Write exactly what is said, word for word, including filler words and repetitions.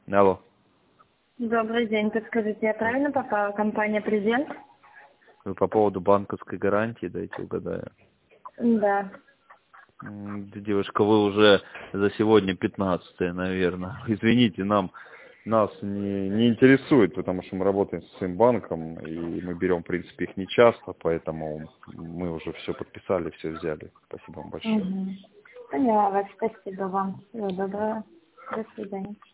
Алло. Добрый день. Подскажите, я правильно попала? Компания «Презент»? Вы по поводу банковской гарантии, дайте угадаю. Да. М, Девушка, вы уже за сегодня пятнадцатое, наверное. Извините, нам нас не, не интересует, потому что мы работаем с своим банком, и мы берем, в принципе, их не часто, поэтому мы уже все подписали, все взяли. Спасибо вам большое. Угу. Поняла вас. Спасибо вам. Всего доброго. До свидания.